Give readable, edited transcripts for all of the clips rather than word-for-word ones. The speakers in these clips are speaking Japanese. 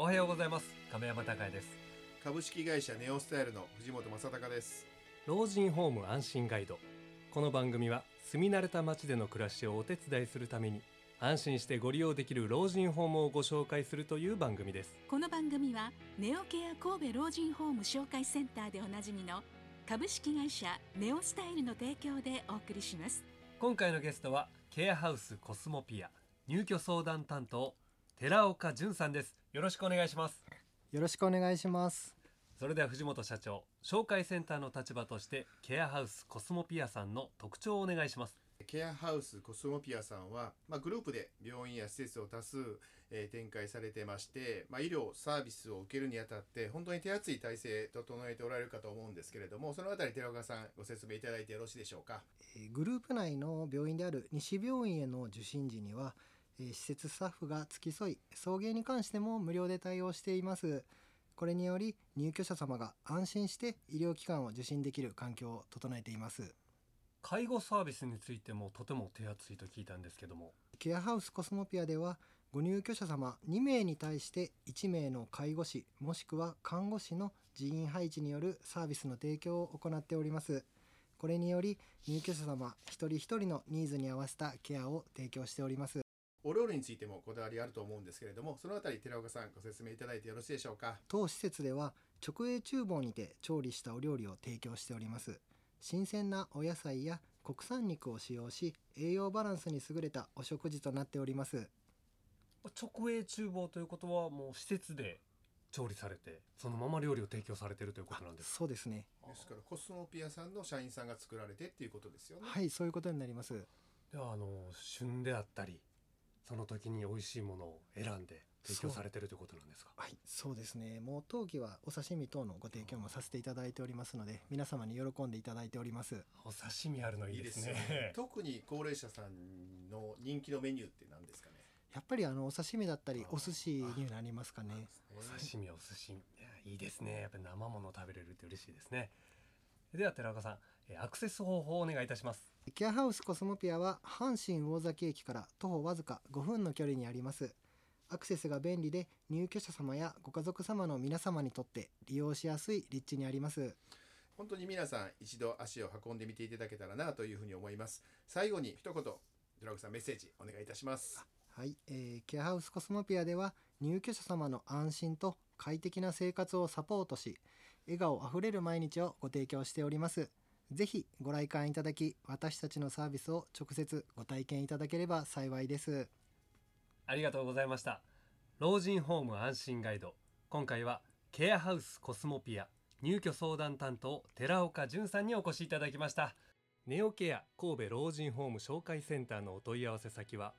おはようございます。亀山孝也です。 株式会社ネオスタイルの藤本正孝です。 老人ホーム安心ガイド。この番組は住み慣れた街での暮らしをお手伝いするために安心してご利用できる老人ホームをご紹介するという番組です。 この番組はネオケア神戸老人ホーム紹介センターでおなじみの株式会社ネオスタイルの提供でお送りします。 今回のゲストはケアハウスコスモピア入居相談担当寺岡淳さんです。よろしくお願いします。 よろしくお願いします。 それでは藤本社長、紹介センターの立場としてケアハウスコスモピアさんの特徴をお願いします。 ケアハウスコスモピアさんは、グループで病院や施設を多数、展開されてまして、医療サービスを受けるにあたって本当に手厚い体制整えておられるかと思うんですけれども、そのあたり寺岡さんご説明いただいてよろしいでしょうか。 グループ内の病院である西病院への受診時には、施設スタッフが付き添い、送迎に関しても無料で対応しています。これにより入居者様が安心して医療機関を受診できる環境を整えています。 介護サービスについてもとても手厚いと聞いたんですけども、 ケアハウスコスモピアではご入居者様2名に対して1名の介護士もしくは看護師の人員配置によるサービスの提供を行っております。これにより入居者様一人一人のニーズに合わせたケアを提供しております。 お料理についてもこだわりあると思うんですけれども、そのあたり寺岡さんご説明いただいてよろしいでしょうか。 当施設では直営厨房にて調理したお料理を提供しております。新鮮なお野菜や国産肉を使用し、栄養バランスに優れたお食事となっております。 直営厨房ということはもう施設で調理されてそのまま料理を提供されているということなんですか。 そうですね。 ですからコスモピアさんの社員さんが作られてっていうことですよね。 はい、そういうことになります。 では旬であったりその時に美味しいものを選んで提供されているということなんですか。 はい、そうですね。もう当期はお刺身等のご提供もさせていただいておりますので、皆様に喜んでいただいております。 お刺身あるのいいですね。 いいですよね。特に高齢者さんの人気のメニューって何ですかね。 やっぱりお刺身だったりお寿司になりますかね。 お刺身お寿司いいですね。やっぱり生もの食べれるって嬉しいですね。では寺岡さん、アクセス方法をお願いいたします。 ケアハウスコスモピアは阪神魚崎駅から徒歩わずか5分の距離にあります。アクセスが便利で入居者様やご家族様の皆様にとって利用しやすい立地にあります。 本当に皆さん一度足を運んでみていただけたらなというふうに思います。最後に一言寺岡さんメッセージお願いいたします。 はい、ケアハウスコスモピアでは入居者様の安心と快適な生活をサポートし、笑顔あふれる毎日をご提供しております。ぜひご来館いただき、私たちのサービスを直接ご体験いただければ幸いです。 ありがとうございました。老人ホーム安心ガイド、今回はケアハウスコスモピア入居相談担当寺岡淳さんにお越しいただきました。ネオケア神戸老人ホーム紹介センターのお問い合わせ先は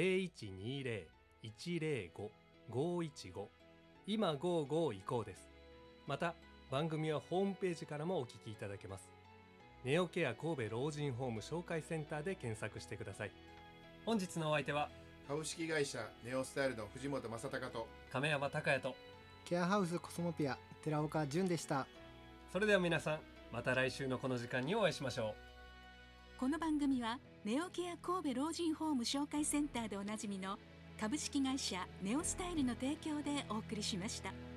0120-105-515 今55移行です。また番組はホームページからもお聞きいただけます。ネオケア神戸老人ホーム紹介センターで検索してください。本日のお相手は株式会社ネオスタイルの藤本正孝と亀山孝也と、 ケアハウスコスモピア寺岡淳でした。 それでは皆さん、また来週のこの時間にお会いしましょう。 この番組はネオケア神戸老人ホーム紹介センターでおなじみの株式会社ネオスタイルの提供でお送りしました。